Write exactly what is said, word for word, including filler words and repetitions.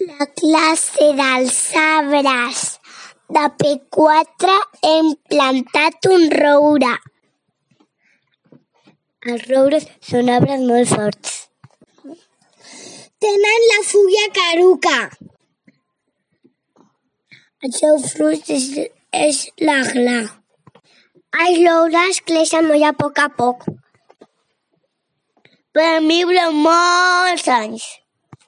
La classe dels arbres de P quatre hem plantat un roure. Els roures són arbres molt forts. Tenen la fulla caduca. El seu fruit és, és la gla. Els roures creixen molt a poc a poc. Poden viure molts anys.